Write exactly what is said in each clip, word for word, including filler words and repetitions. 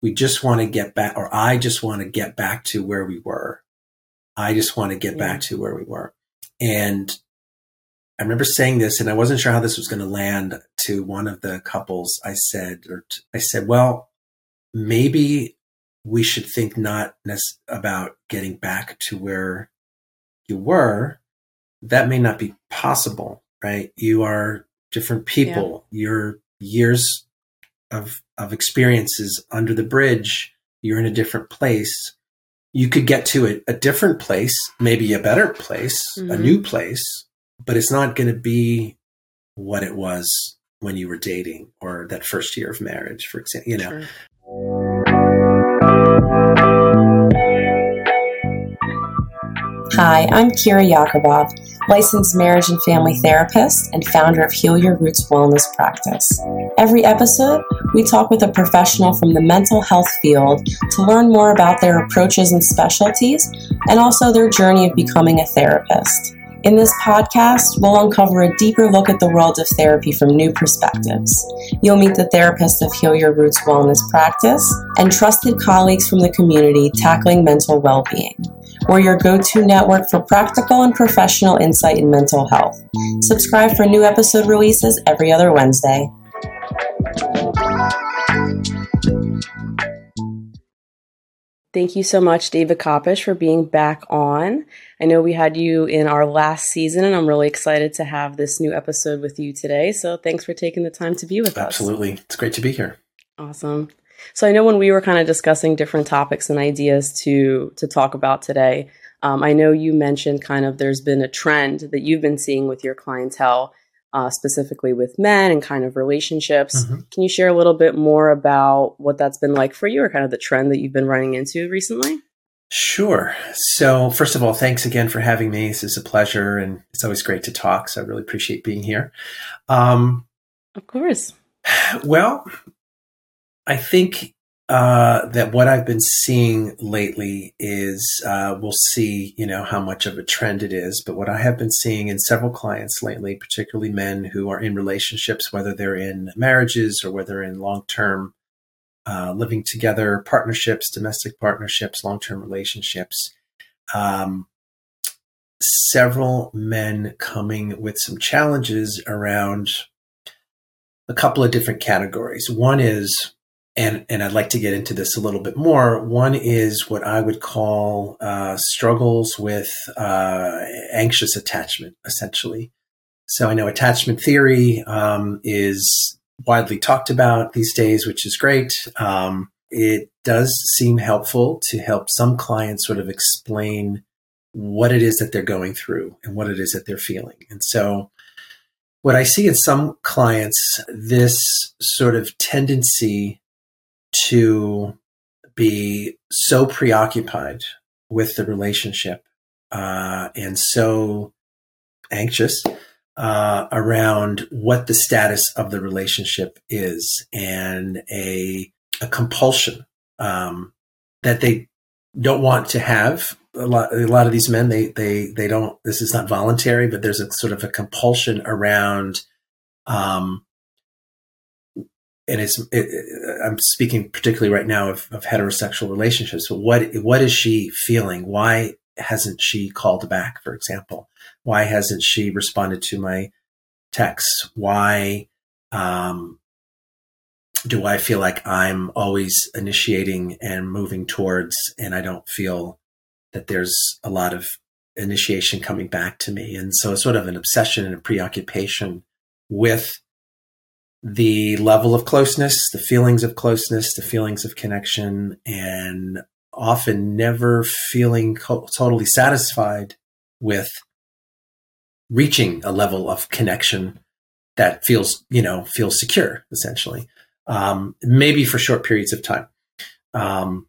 we just want to get back, or I just want to get back to where we were. I just want to get yeah. back to where we were. And I remember saying this, and I wasn't sure how this was going to land to one of the couples. I said, or t- I said, well, maybe we should think not nec- about getting back to where you were. That may not be possible, right? You are different people. Yeah. Your years of of experiences under the bridge, you're in a different place. You could get to a, a different place, maybe a better place, mm-hmm. a new place, but it's not going to be what it was when you were dating or that first year of marriage, for example, you know. Sure. Hi, I'm Kira Yakubov, licensed marriage and family therapist and founder of Heal Your Roots Wellness Practice. Every episode, we talk with a professional from the mental health field to learn more about their approaches and specialties, and also their journey of becoming a therapist. In this podcast, we'll uncover a deeper look at the world of therapy from new perspectives. You'll meet the therapists of Heal Your Roots Wellness Practice and trusted colleagues from the community tackling mental well-being. We're your go-to network for practical and professional insight in mental health. Subscribe for new episode releases every other Wednesday. Thank you so much, David Kopish, for being back on. I know we had you in our last season, and I'm really excited to have this new episode with you today. So thanks for taking the time to be with Absolutely. us. Absolutely. It's great to be here. Awesome. So I know when we were kind of discussing different topics and ideas to to talk about today, um, I know you mentioned kind of there's been a trend that you've been seeing with your clientele, uh, specifically with men and kind of relationships. Mm-hmm. Can you share a little bit more about what that's been like for you, or kind of the trend that you've been running into recently? Sure. So first of all, thanks again for having me. This is a pleasure, and it's always great to talk. So I really appreciate being here. Um, of course. Well, I think uh, that what I've been seeing lately is uh, we'll see, you know, how much of a trend it is. But what I have been seeing in several clients lately, particularly men who are in relationships, whether they're in marriages or whether in long-term uh, living together partnerships, domestic partnerships, long-term relationships, um, several men coming with some challenges around a couple of different categories. One is, And and I'd like to get into this a little bit more. One is what I would call uh, struggles with uh, anxious attachment, essentially. So I know attachment theory um, is widely talked about these days, which is great. Um, it does seem helpful to help some clients sort of explain what it is that they're going through and what it is that they're feeling. And so what I see in some clients, this sort of tendency to be so preoccupied with the relationship uh, and so anxious uh, around what the status of the relationship is, and a, a compulsion um, that they don't want to have. A lot, a lot of these men, they they they don't. This is not voluntary, but there's a sort of a compulsion around. Um, And it's, it, I'm speaking particularly right now of, of heterosexual relationships, but what, what is she feeling? Why hasn't she called back, for example? Why hasn't she responded to my texts? Why, um, do I feel like I'm always initiating and moving towards, and I don't feel that there's a lot of initiation coming back to me? And so it's sort of an obsession and a preoccupation with the level of closeness, the feelings of closeness, the feelings of connection, and often never feeling co- totally satisfied with reaching a level of connection that feels, you know, feels secure, essentially, um, maybe for short periods of time. Um,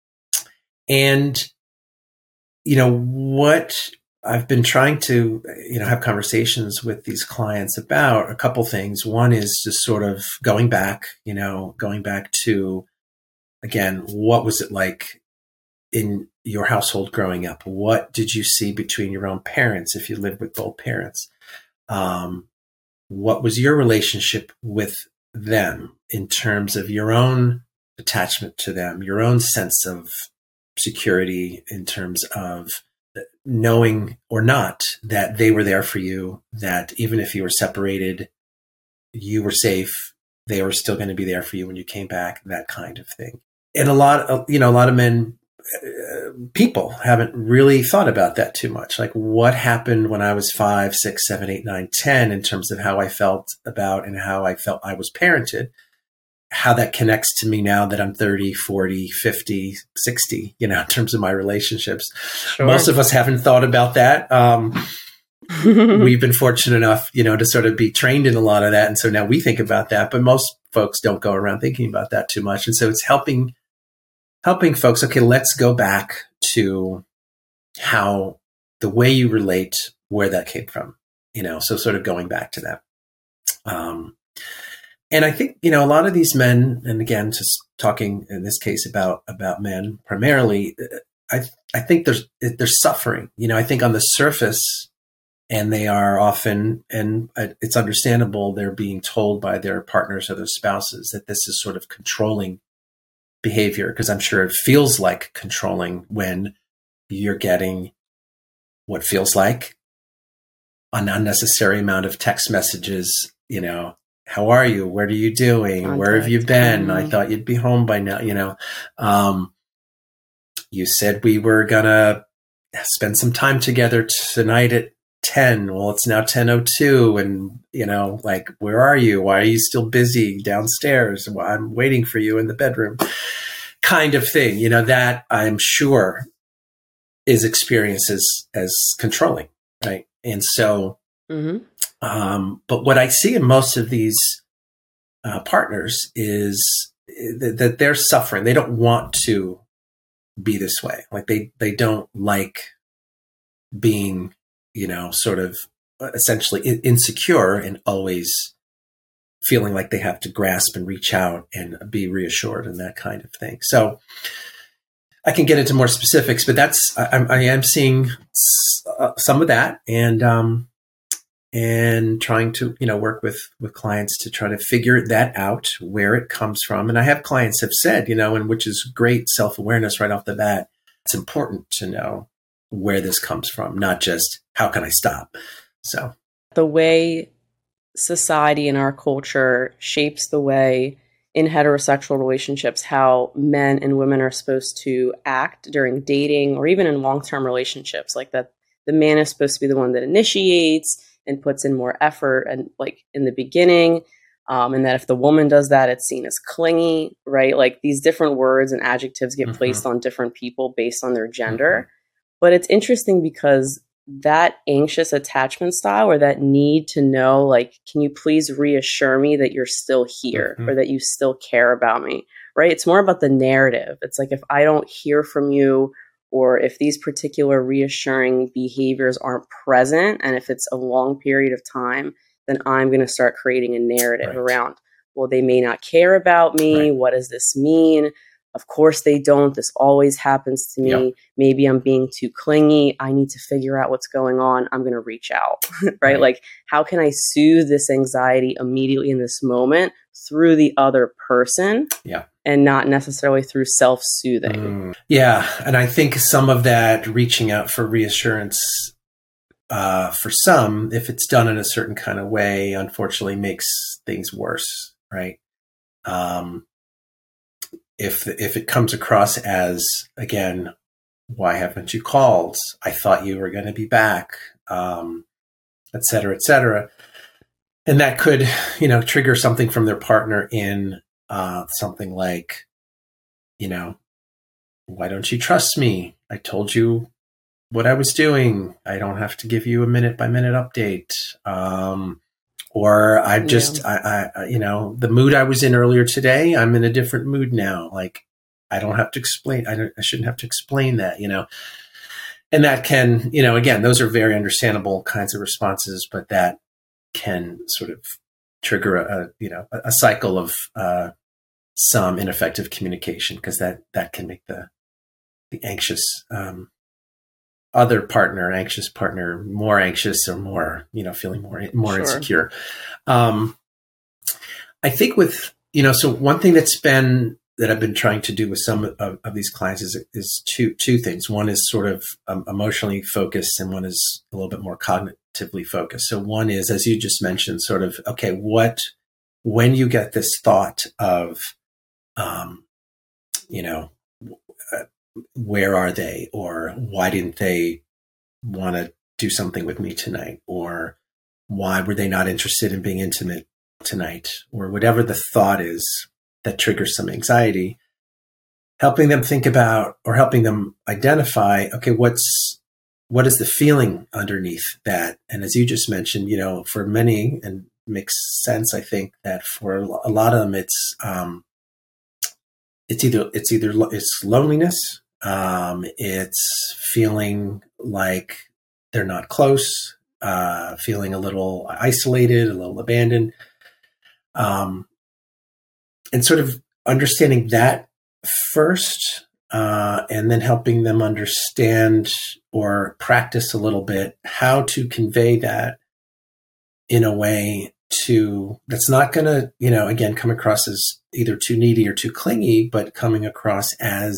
and, you know, what I've been trying to, you know, have conversations with these clients about a couple things. One is just sort of going back, you know, going back to, again, what was it like in your household growing up? What did you see between your own parents if you lived with both parents? Um, what was your relationship with them in terms of your own attachment to them, your own sense of security in terms of knowing or not that they were there for you, that even if you were separated, you were safe, they were still going to be there for you when you came back, that kind of thing. And a lot of, you know, a lot of men, uh, people haven't really thought about that too much. Like what happened when I was five, six, seven, eight, nine, ten in terms of how I felt about and how I felt I was parented, how that connects to me now that I'm thirty, forty, fifty, sixty, you know, in terms of my relationships. Sure. Most of us haven't thought about that. Um, we've been fortunate enough, you know, to sort of be trained in a lot of that. And so now we think about that, but most folks don't go around thinking about that too much. And so it's helping, helping folks. Okay, let's go back to how the way you relate, where that came from, you know, so sort of going back to that. Um, And I think, you know, a lot of these men, and again, just talking in this case about, about men primarily, I I think there's, there's suffering, you know, I think on the surface, and they are often, and it's understandable, they're being told by their partners or their spouses that this is sort of controlling behavior, because I'm sure it feels like controlling when you're getting what feels like an unnecessary amount of text messages, you know, how are you? What are you doing? Contact. Where have you been? Mm-hmm. I thought you'd be home by now. You know, um, you said we were going to spend some time together tonight at ten. Well, it's now ten oh two. And, you know, like, where are you? Why are you still busy downstairs? Well, I'm waiting for you in the bedroom kind of thing. You know, that I'm sure is experienced as, as controlling. Right. And so, mm-hmm. Um, but what I see in most of these uh, partners is th- that they're suffering. They don't want to be this way. Like they, they don't like being, you know, sort of essentially in- insecure and always feeling like they have to grasp and reach out and be reassured and that kind of thing. So I can get into more specifics, but that's, I, I am seeing s- uh, some of that. And, um, and trying to, you know, work with, with clients to try to figure that out, where it comes from. And I have clients have said, you know, and which is great self-awareness right off the bat. It's important to know where this comes from, not just how can I stop? So the way society and our culture shapes the way in heterosexual relationships, how men and women are supposed to act during dating or even in long-term relationships, like that the man is supposed to be the one that initiates and puts in more effort and like in the beginning. Um, and that if the woman does that, it's seen as clingy, right? Like these different words and adjectives get mm-hmm. placed on different people based on their gender. Mm-hmm. But it's interesting because that anxious attachment style or that need to know, like, can you please reassure me that you're still here mm-hmm. or that you still care about me, right? It's more about the narrative. It's like, if I don't hear from you, or if these particular reassuring behaviors aren't present, and if it's a long period of time, then I'm going to start creating a narrative right. around, well, they may not care about me. Right. What does this mean? Of course they don't. This always happens to me. Yep. Maybe I'm being too clingy. I need to figure out what's going on. I'm going to reach out, right? right? Like, how can I soothe this anxiety immediately in this moment through the other person? Yeah. And not necessarily through self-soothing. Mm. Yeah. And I think some of that reaching out for reassurance, uh, for some, if it's done in a certain kind of way, unfortunately makes things worse, right? Um, if, if it comes across as, again, why haven't you called? I thought you were going to be back, um, et cetera, et cetera. And that could, you know, trigger something from their partner in Uh, something like, you know, why don't you trust me? I told you what I was doing. I don't have to give you a minute by minute update. Um, or I've just, yeah. I, I, you know, the mood I was in earlier today, I'm in a different mood now. Like, I don't have to explain. I don't, I shouldn't have to explain that, you know, and that can, you know, again, those are very understandable kinds of responses, but that can sort of trigger a, a you know, a, a cycle of, uh, some ineffective communication, because that, that can make the, the anxious, um, other partner, anxious partner, more anxious or more, you know, feeling more, more sure. insecure. Um, I think with, you know, so one thing that's been that I've been trying to do with some of, of these clients is, is two, two things. One is sort of um, emotionally focused, and one is a little bit more cognitively focused. So one is, as you just mentioned, sort of, okay, what, when you get this thought of, um, you know, where are they, or why didn't they want to do something with me tonight, or why were they not interested in being intimate tonight, or whatever the thought is that triggers some anxiety, helping them think about, or helping them identify, okay, what's, what is the feeling underneath that? And as you just mentioned, you know, for many, and makes sense, I think that for a lot of them, it's, um, it's either, it's either, it's loneliness. Um, it's feeling like they're not close, uh, feeling a little isolated, a little abandoned. Um, and sort of understanding that first, uh, and then helping them understand or practice a little bit how to convey that in a way to, that's not going to, you know, again, come across as either too needy or too clingy, but coming across as,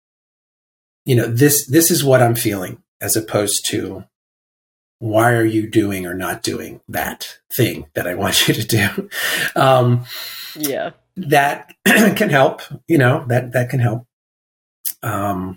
you know, this, this is what I'm feeling, as opposed to, why are you doing or not doing that thing that I want you to do? Um, yeah. That can help, you know, that, that can help. Um,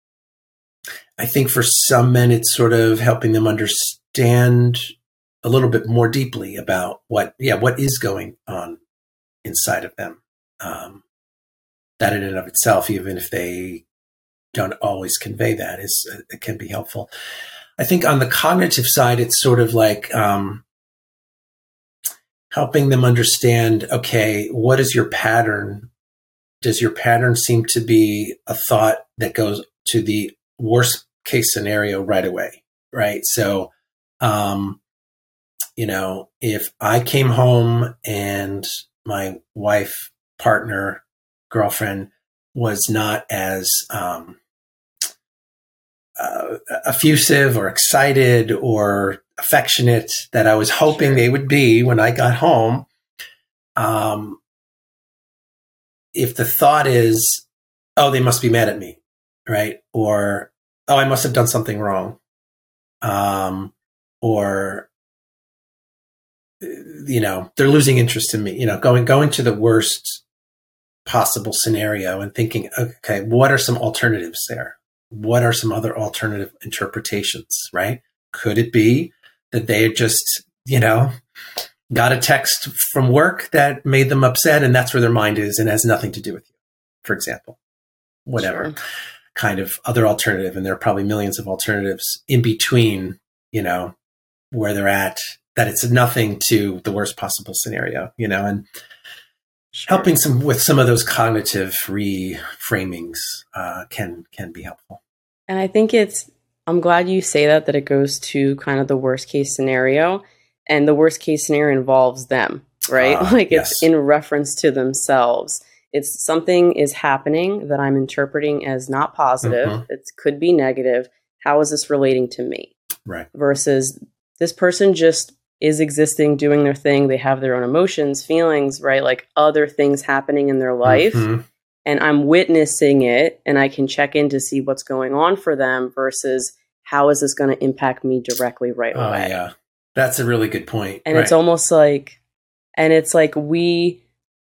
I think for some men, it's sort of helping them understand a little bit more deeply about what, yeah, what is going on inside of them. Um, that in and of itself, even if they don't always convey that, is, it can be helpful. I think on the cognitive side, it's sort of like, um, helping them understand, okay, what is your pattern? Does your pattern seem to be a thought that goes to the worst case scenario right away? Right. So, um, you know, if I came home and my wife, partner, girlfriend was not as, um, uh, effusive or excited or affectionate that I was hoping sure. they would be when I got home. Um, if the thought is, oh, they must be mad at me, right? Or, oh, I must have done something wrong. Um, or, you know, they're losing interest in me, you know, going, going to the worst possible scenario and thinking, okay, what are some alternatives there? What are some other alternative interpretations, right? Could it be that they just, you know, got a text from work that made them upset and that's where their mind is and has nothing to do with you, for example, whatever sure. kind of other alternative. And there are probably millions of alternatives in between, you know, where they're at, that it's nothing to the worst possible scenario, you know, and sure. helping some with some of those cognitive reframings uh, can, can be helpful. And I think it's, I'm glad you say that, that it goes to kind of the worst case scenario, and the worst case scenario involves them, right? Uh, like yes. it's in reference to themselves. It's something is happening that I'm interpreting as not positive. Mm-hmm. It could be negative. How is this relating to me? Right. Versus this person just is existing, doing their thing. They have their own emotions, feelings, right? Like other things happening in their life. Mm-hmm. And I'm witnessing it, and I can check in to see what's going on for them versus how is this going to impact me directly right oh, away. Yeah, that's a really good point. And right. it's almost like, and it's like we,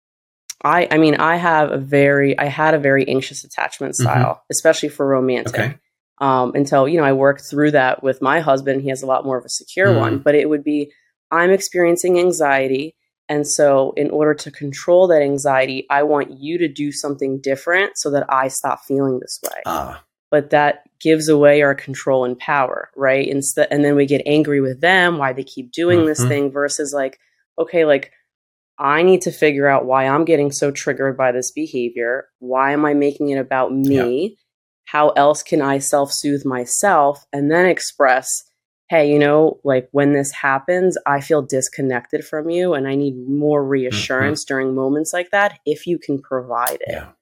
I, I mean, I have a very, I had a very anxious attachment style, mm-hmm. especially for romantic. Okay. Um, until, you know, I worked through that with my husband. He has a lot more of a secure mm. one, but it would be, I'm experiencing anxiety. And so in order to control that anxiety, I want you to do something different so that I stop feeling this way. Ah. But that gives away our control and power, right? Instead, and then we get angry with them, why they keep doing mm-hmm. this thing versus like, okay, like I need to figure out why I'm getting so triggered by this behavior. Why am I making it about me? Yeah. How else can I self-soothe myself and then express, hey, you know, like when this happens, I feel disconnected from you and I need more reassurance mm-hmm. during moments like that if you can provide it. Yeah.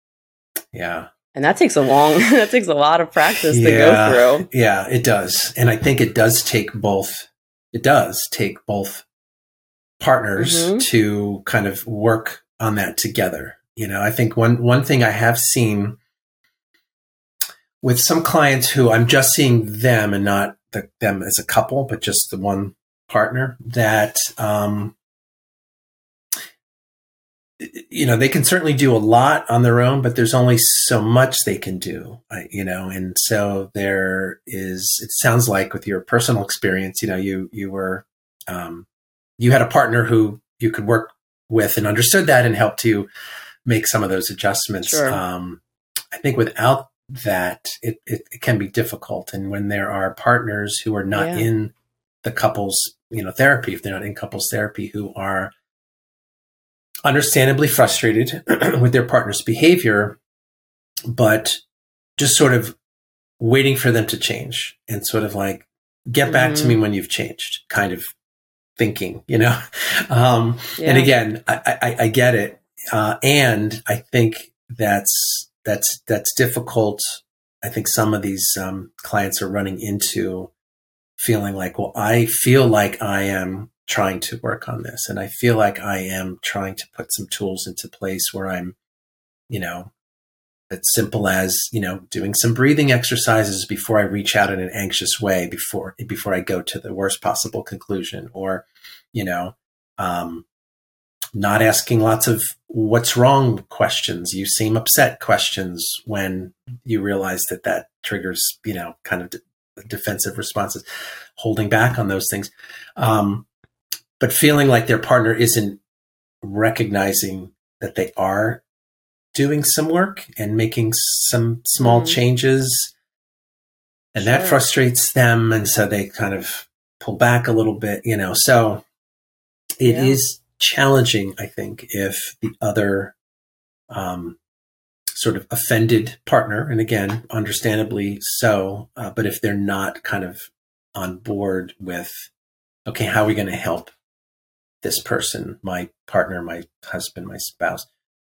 Yeah. And that takes a long, that takes a lot of practice yeah. to go through. Yeah, it does. And I think it does take both, it does take both partners mm-hmm. to kind of work on that together. You know, I think one, one thing I have seen with some clients who I'm just seeing them and not the, them as a couple, but just the one partner, that, um, you know, they can certainly do a lot on their own, but there's only so much they can do, you know, and so there is, it sounds like with your personal experience, you know, you, you were, um, you had a partner who you could work with and understood that and helped you make some of those adjustments. Sure. Um, I think without that, it, it, it can be difficult. And when there are partners who are not Yeah. in the couples, you know, therapy, if they're not in couples therapy, who are understandably frustrated with their partner's behavior, but just sort of waiting for them to change and sort of like, get back mm-hmm. to me when you've changed kind of thinking, you know? Um, yeah. And again, I, I, I get it. Uh, and I think that's, that's, that's difficult. I think some of these um, clients are running into feeling like, well, I feel like I am trying to work on this. And I feel like I am trying to put some tools into place where I'm, you know, as simple as, you know, doing some breathing exercises before I reach out in an anxious way, before, before I go to the worst possible conclusion, or, you know, um, not asking lots of what's wrong questions. You seem upset questions when you realize that that triggers, you know, kind of de- defensive responses, holding back on those things. Um, but feeling like their partner isn't recognizing that they are doing some work and making some small mm. changes. And sure. that frustrates them. And so they kind of pull back a little bit, you know, so it yeah. is challenging, I think, if the other um, sort of offended partner, and again, understandably so, uh, but if they're not kind of on board with, okay, how are we going to help this person, my partner, my husband, my spouse,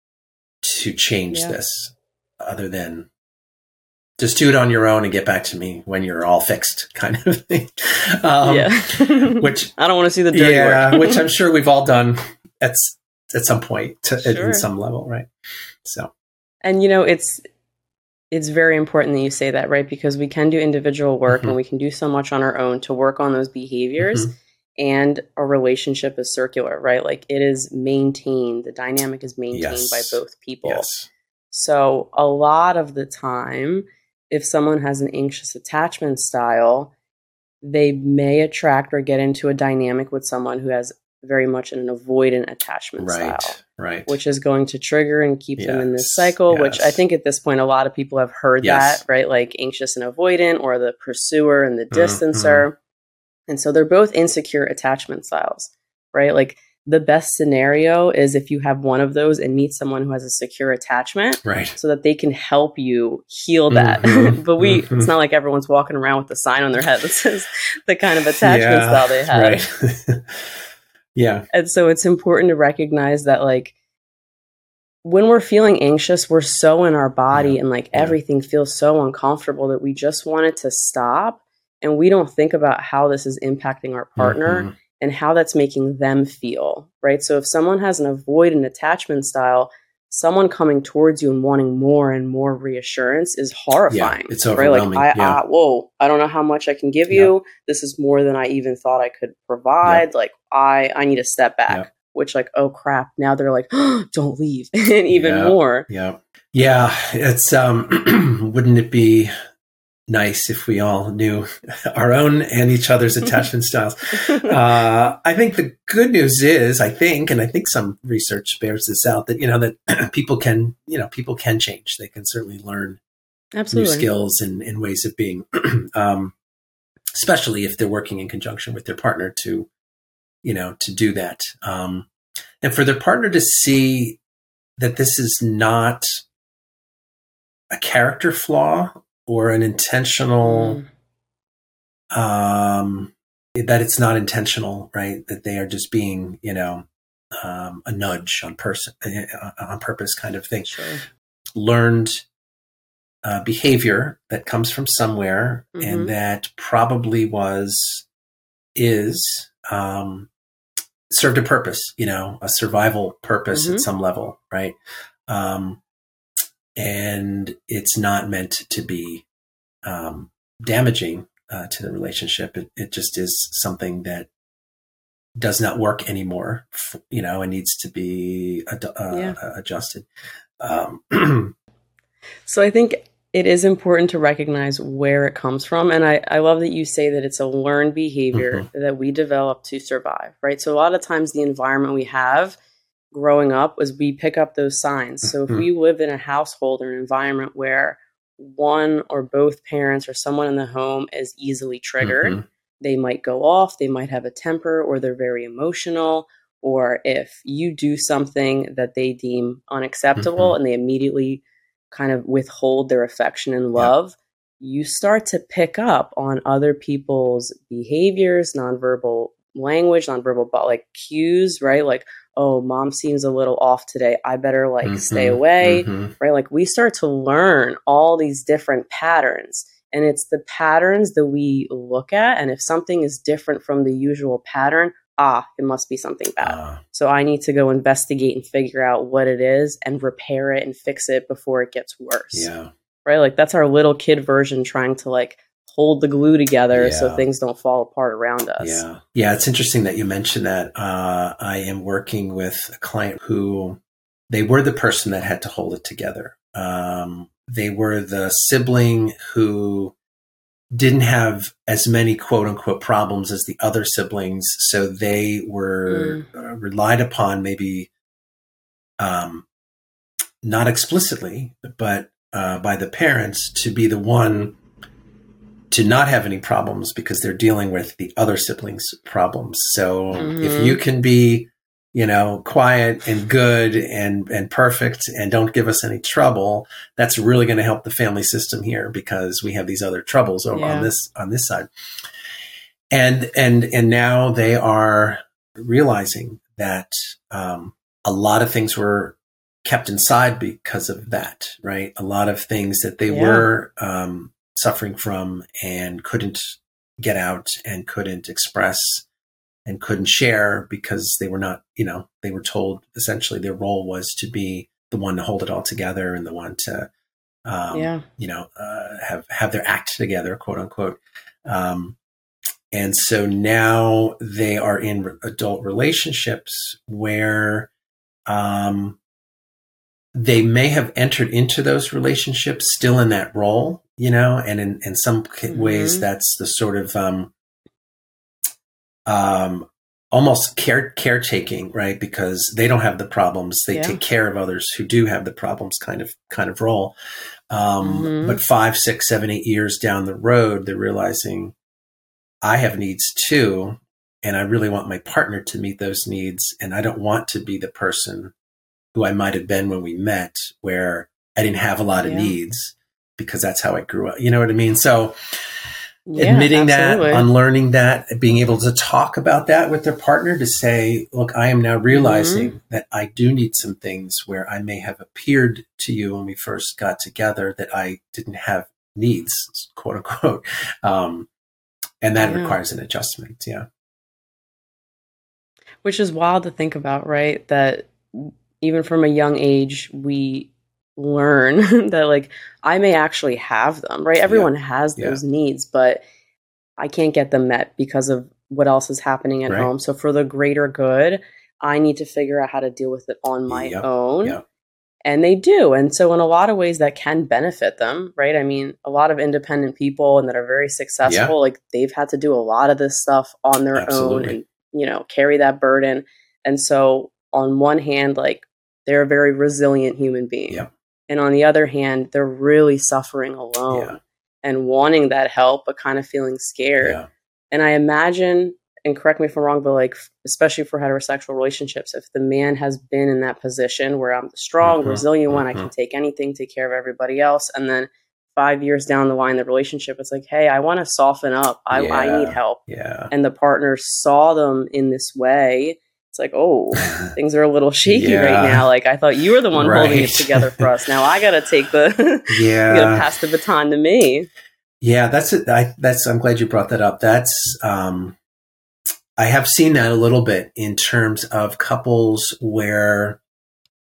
to change yeah. this, other than just do it on your own and get back to me when you're all fixed, kind of thing. Um, yeah. which I don't want to see the dirty yeah, work. which I'm sure we've all done at at some point, to, sure. at some level, right? So, and you know, it's it's very important that you say that, right? Because we can do individual work, mm-hmm. and we can do so much on our own to work on those behaviors. Mm-hmm. And a relationship is circular, right? Like it is maintained. The dynamic is maintained yes. by both people. Yes. So a lot of the time, if someone has an anxious attachment style, they may attract or get into a dynamic with someone who has very much an avoidant attachment right, style. Right. Which is going to trigger and keep yes. them in this cycle, yes. which I think at this point, a lot of people have heard yes. that, right? Like anxious and avoidant, or the pursuer and the distancer. Mm-hmm. And so they're both insecure attachment styles, right? Like the best scenario is if you have one of those and meet someone who has a secure attachment, right? So that they can help you heal that. Mm-hmm. But we, mm-hmm. it's not like everyone's walking around with a sign on their head that says the kind of attachment yeah, style they have. Right. yeah. And so it's important to recognize that, like, when we're feeling anxious, we're so in our body yeah. and like yeah. everything feels so uncomfortable that we just want it to stop. And we don't think about how this is impacting our partner mm-hmm. and how that's making them feel, right? So if someone has an avoidant attachment style, someone coming towards you and wanting more and more reassurance is horrifying. Yeah, it's overwhelming. Right? Like, I, yeah. I, whoa, I don't know how much I can give you. Yeah. This is more than I even thought I could provide. Yeah. Like, I, I need to step back, yeah. which like, oh crap. Now they're like, oh, don't leave. And even yeah. more. Yeah. Yeah. It's, um, wouldn't it be nice if we all knew our own and each other's attachment styles. Uh, I think the good news is, I think, and I think some research bears this out, that, you know, that people can, you know, people can change. They can certainly learn Absolutely. new skills and, and ways of being, um, especially if they're working in conjunction with their partner to, you know, to do that. Um, and for their partner to see that this is not a character flaw or an intentional, mm. um, that it's not intentional, right? That they are just being, you know, um, a nudge on person, uh, on purpose kind of thing. Sure. Learned uh, behavior that comes from somewhere, mm-hmm. and that probably was, is, um, served a purpose, you know, a survival purpose mm-hmm. at some level, right? Um, and it's not meant to be um, damaging uh, to the relationship. It, it just is something that does not work anymore, you know, and needs to be ad- uh, yeah. adjusted. Um, so I think it is important to recognize where it comes from. And I, I love that you say that it's a learned behavior mm-hmm. that we develop to survive, right? So a lot of times the environment we have growing up was we pick up those signs. So if mm-hmm. we live in a household or an environment where one or both parents or someone in the home is easily triggered, mm-hmm. they might go off, they might have a temper, or they're very emotional. Or if you do something that they deem unacceptable mm-hmm. and they immediately kind of withhold their affection and love, yeah. you start to pick up on other people's behaviors, nonverbal language, nonverbal like cues, right? Like, oh, mom seems a little off today. I better like mm-hmm. stay away, mm-hmm. right? Like we start to learn all these different patterns. And it's the patterns that we look at. And if something is different from the usual pattern, ah, it must be something bad. Uh, so I need to go investigate and figure out what it is and repair it and fix it before it gets worse. Yeah. Right? Like that's our little kid version trying to like hold the glue together yeah. so things don't fall apart around us. Yeah. Yeah. It's interesting that you mentioned that. Uh, I am working with a client who they were the person that had to hold it together. Um, they were the sibling who didn't have as many quote unquote problems as the other siblings. So they were mm. uh, relied upon maybe, um, not explicitly, but, uh, by the parents to be the one to not have any problems because they're dealing with the other siblings' problems. So mm-hmm. if you can be, you know, quiet and good and, and perfect and don't give us any trouble, that's really going to help the family system here because we have these other troubles over yeah. on this, on this side. And, and, and now they are realizing that, um, a lot of things were kept inside because of that, right? A lot of things that they yeah. were, um, suffering from and couldn't get out and couldn't express and couldn't share because they were not, you know, they were told essentially their role was to be the one to hold it all together and the one to, um, yeah. you know, uh, have, have their act together, quote unquote. Um, and so now they are in re- adult relationships where, um, they may have entered into those relationships still in that role, you know, and in, in some mm-hmm. ways that's the sort of, um, um, almost care caretaking, right? Because they don't have the problems. They yeah. take care of others who do have the problems kind of, kind of role. Um, mm-hmm. but five, six, seven, eight years down the road, they're realizing I have needs too. And I really want my partner to meet those needs. And I don't want to be the person who I might've been when we met, where I didn't have a lot of yeah. needs because that's how I grew up. You know what I mean? So yeah, admitting absolutely. that, unlearning that, being able to talk about that with their partner to say, look, I am now realizing mm-hmm. that I do need some things where I may have appeared to you when we first got together that I didn't have needs, quote unquote. Um, and that yeah. requires an adjustment. Yeah. Which is wild to think about, right? That even from a young age, we learn that like I may actually have them, right? Everyone yeah. has those yeah. needs, but I can't get them met because of what else is happening at right. home. So for the greater good, I need to figure out how to deal with it on my yep. own. Yep. And they do. And so in a lot of ways that can benefit them, right? I mean, a lot of independent people and that are very successful, yeah. like they've had to do a lot of this stuff on their Absolutely. own and, you know, carry that burden. And so on one hand, like they're a very resilient human being. Yeah. And on the other hand, they're really suffering alone yeah. and wanting that help, but kind of feeling scared. Yeah. And I imagine, and correct me if I'm wrong, but like, especially for heterosexual relationships, if the man has been in that position where I'm the strong, mm-hmm. resilient one, mm-hmm. I can take anything, take care of everybody else. And then five years down the line, the relationship is like, hey, I want to soften up. I, yeah. I need help. Yeah. And the partner saw them in this way. It's like, oh, things are a little shaky yeah. right now. Like I thought you were the one right. holding it together for us. Now I got to take the, yeah, got to pass the baton to me. Yeah, that's it. I, that's, I'm glad you brought that up. That's, um, I have seen that a little bit in terms of couples where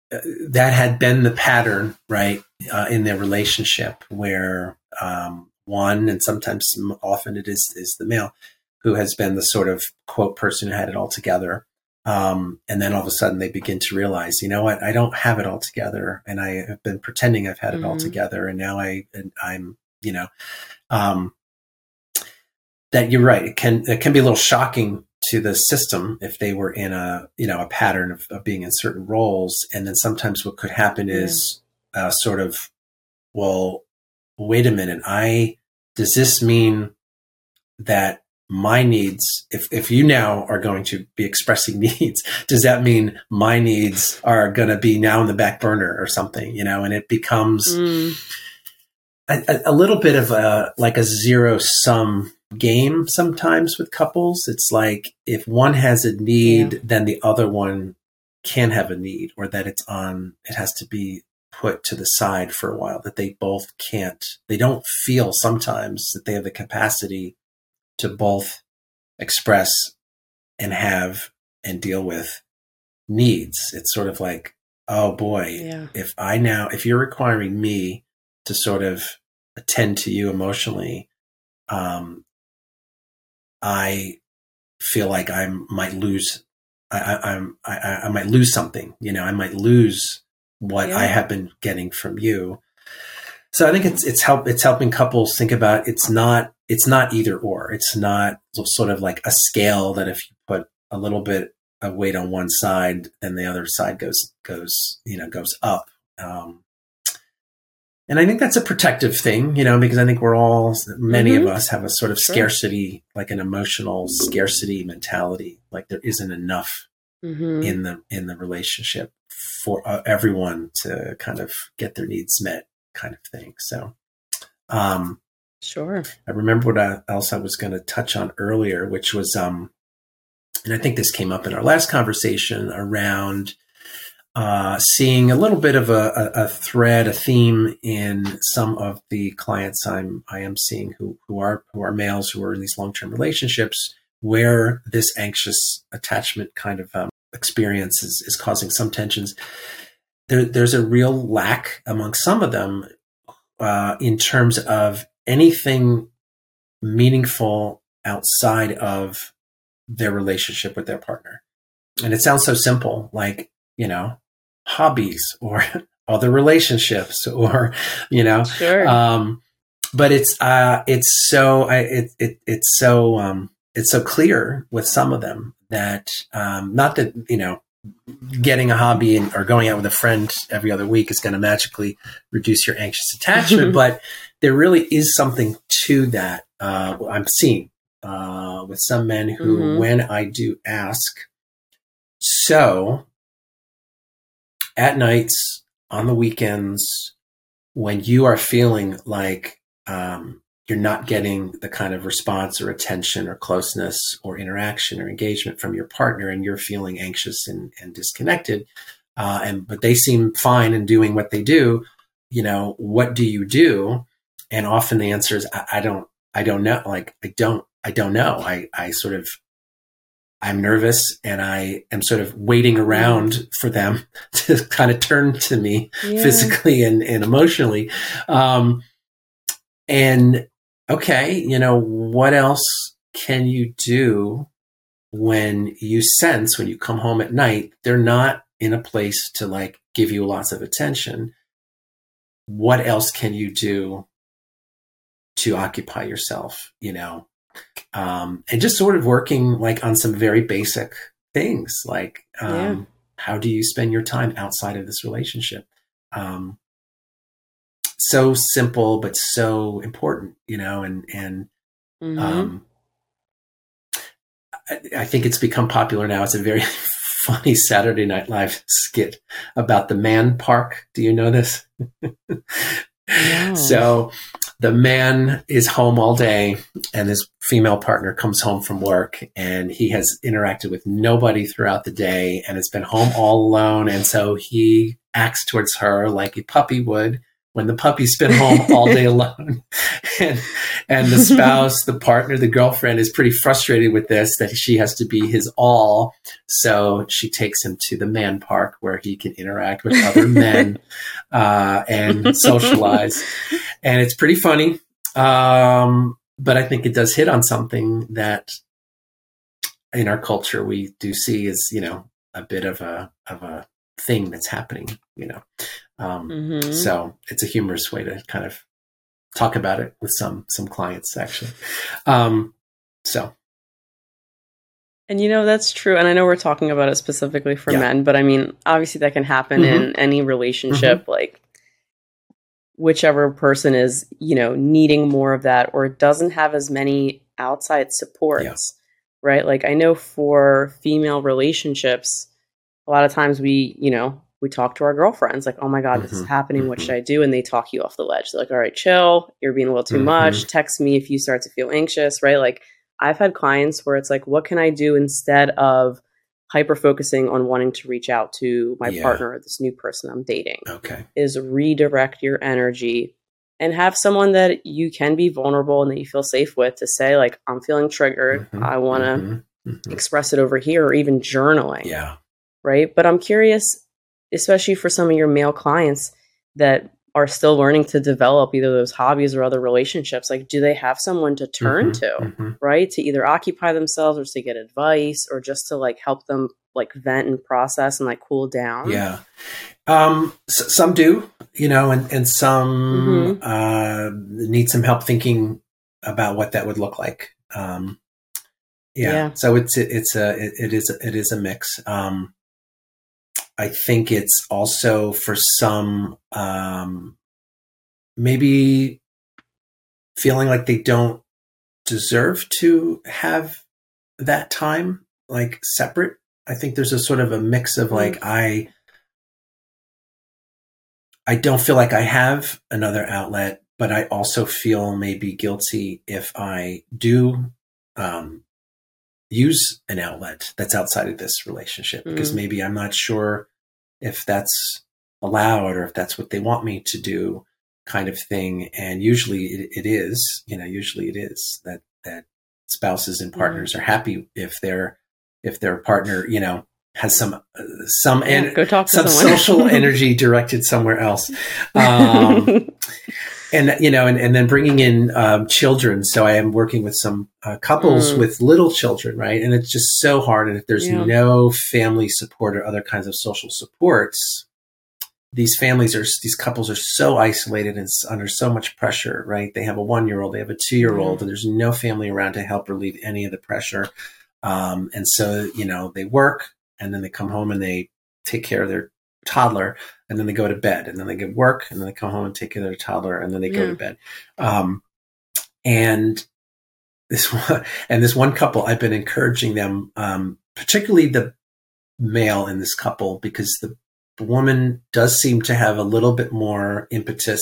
that had been the pattern, right, uh, in their relationship where um, one, and sometimes often it is, is the male who has been the sort of quote person who had it all together. Um, and then all of a sudden they begin to realize, you know what, I don't have it all together. And I have been pretending I've had it mm-hmm. all together. And now I, and I'm, you know, um, that you're right. It can, it can be a little shocking to the system if they were in a, you know, a pattern of, of being in certain roles. And then sometimes what could happen yeah. is uh, sort of, well, wait a minute. I, does this mean that my needs, if, if you now are going to be expressing needs, does that mean my needs are going to be now in the back burner or something, you know, and it becomes mm. a, a little bit of a, like a zero sum game sometimes with couples. It's like if one has a need, yeah. then the other one can have a need, or that it's on, it has to be put to the side for a while, that they both can't, they don't feel sometimes that they have the capacity to both express and have and deal with needs. It's sort of like, oh boy, yeah. if I now, if you're requiring me to sort of attend to you emotionally, um, I feel like I might lose, I, I, I'm, I, I might lose something, you know, I might lose what yeah. I have been getting from you. So I think it's, it's help, it's helping couples think about, it's not, it's not either or. It's not sort of like a scale that if you put a little bit of weight on one side, then the other side goes, goes, you know, goes up. Um, and I think that's a protective thing, you know, because I think we're all, many mm-hmm. of us have a sort of sure. scarcity, like an emotional scarcity mentality. Like there isn't enough mm-hmm. in the, in the relationship for uh, everyone to kind of get their needs met, kind of thing. So, um, sure. I remember what I, else I was going to touch on earlier, which was, um, and I think this came up in our last conversation around uh, seeing a little bit of a, a, a thread, a theme in some of the clients I'm I am seeing who who are who are males who are in these long-term relationships where this anxious attachment kind of um, experience is, is causing some tensions. There, there's a real lack among some of them uh, in terms of anything meaningful outside of their relationship with their partner. And it sounds so simple, like, you know, hobbies or other relationships or, you know, sure. um, but it's, uh, it's so, I, it, it, it's so, um, it's so clear with some of them that, um, not that, you know, getting a hobby and, or going out with a friend every other week is going to magically reduce your anxious attachment, but there really is something to that. Uh, I'm seeing uh, with some men who, mm-hmm. when I do ask, so at nights, on the weekends, when you are feeling like um, you're not getting the kind of response or attention or closeness or interaction or engagement from your partner, and you're feeling anxious and, and disconnected, uh, and but they seem fine in doing what they do, you know, what do you do? And often the answer is, I, I don't, I don't know. Like, I don't, I don't know. I, I sort of, I'm nervous and I am sort of waiting around for them to kind of turn to me yeah. physically and, and emotionally. Um, and okay, you know, what else can you do when you sense, when you come home at night, they're not in a place to like give you lots of attention? What else can you do to occupy yourself, you know? Um, and just sort of working like on some very basic things, like um, yeah. how do you spend your time outside of this relationship? Um, so simple, but so important, you know, and, and mm-hmm. um, I, I think it's become popular now. It's a very funny Saturday Night Live skit about the man park. Do you know this? No. So the man is home all day and his female partner comes home from work and he has interacted with nobody throughout the day and has been home all alone. And so he acts towards her like a puppy would when the puppy's been home all day alone, and, and the spouse, the partner, the girlfriend is pretty frustrated with this, that she has to be his all. So she takes him to the man park where he can interact with other men uh, and socialize. And it's pretty funny. Um, but I think it does hit on something that in our culture we do see as, you know, a bit of a, of a thing that's happening, you know? Um, mm-hmm. So it's a humorous way to kind of talk about it with some, some clients actually. Um, so. And, you know, that's true. And I know we're talking about it specifically for yeah. men, but I mean, obviously that can happen mm-hmm. in any relationship, mm-hmm. like whichever person is, you know, needing more of that or doesn't have as many outside supports, yeah. right? Like I know for female relationships, a lot of times we, you know, we talk to our girlfriends like, oh my God, mm-hmm. this is happening. Mm-hmm. What should I do? And they talk you off the ledge. They're like, all right, chill. You're being a little too mm-hmm. much. Text me if you start to feel anxious, right? Like I've had clients where it's like, what can I do instead of hyper focusing on wanting to reach out to my yeah. partner or this new person I'm dating? Okay. Is redirect your energy and have someone that you can be vulnerable and that you feel safe with to say like, I'm feeling triggered. Mm-hmm. I want to mm-hmm. mm-hmm. express it over here, or even journaling. Yeah. Right. But I'm curious, especially for some of your male clients that are still learning to develop either those hobbies or other relationships, like, do they have someone to turn mm-hmm, to, mm-hmm. right? To either occupy themselves or to get advice or just to like help them like vent and process and like cool down? Yeah. Um, s- some do, you know, and, and some mm-hmm. uh, need some help thinking about what that would look like. Um, yeah. yeah. So it's, it, it's a, it, it is, it is a mix. Um, I think it's also for some, um, maybe feeling like they don't deserve to have that time, like separate. I think there's a sort of a mix of like, I, I don't feel like I have another outlet, but I also feel maybe guilty if I do, um, use an outlet that's outside of this relationship, because mm. maybe I'm not sure if that's allowed or if that's what they want me to do, kind of thing. And usually it, it is, you know, usually it is that, that spouses and partners mm. are happy if their, if their partner, you know, has some, uh, some, yeah, en- go talk to some social energy directed somewhere else. Um, And, you know, and, and then bringing in um, children. So I am working with some uh, couples mm. with little children, right? And it's just so hard. And if there's yeah. no family support or other kinds of social supports, these families are, these couples are so isolated and under so much pressure, right? They have a one-year-old, they have a two-year-old, mm. and there's no family around to help relieve any of the pressure. Um, and so, you know, they work and then they come home and they take care of their toddler, and then they go to bed, and then they get work, and then they come home and take care of their toddler, and then they yeah. go to bed. Um, and this one, and this one couple, I've been encouraging them, um, particularly the male in this couple, because the, the woman does seem to have a little bit more impetus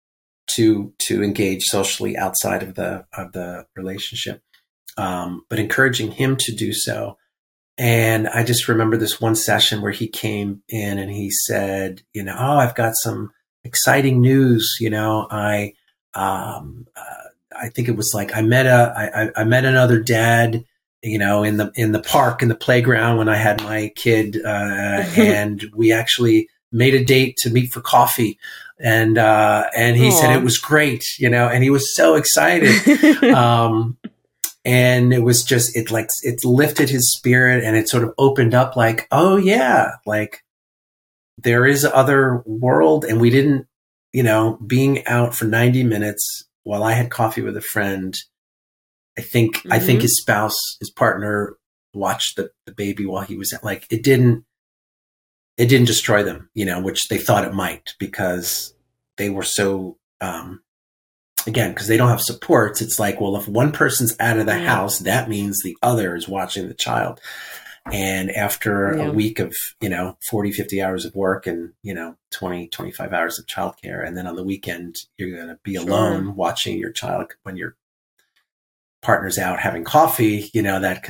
to to engage socially outside of the of the relationship, um, but encouraging him to do so. And I just remember this one session where he came in and he said, you know, oh, I've got some exciting news. You know, I, um, uh, I think it was like, I met a, I, I met another dad, you know, in the, in the park, in the playground when I had my kid, uh, and we actually made a date to meet for coffee. And, uh, and he Aww. said it was great, you know, and he was so excited. um, And it was just, it like, it lifted his spirit, and it sort of opened up like, oh yeah, like there is other world. And we didn't, you know, being out for ninety minutes while I had coffee with a friend, I think, mm-hmm. I think his spouse, his partner watched the, the baby while he was like, it didn't, it didn't destroy them, you know, which they thought it might, because they were so, um, again, because they don't have supports. It's like, well, if one person's out of the yeah. house, that means the other is watching the child. And after yeah. a week of, you know, forty, fifty hours of work and, you know, twenty, twenty-five hours of childcare. And then on the weekend, you're going to be sure. alone watching your child when your partner's out having coffee, you know, that can,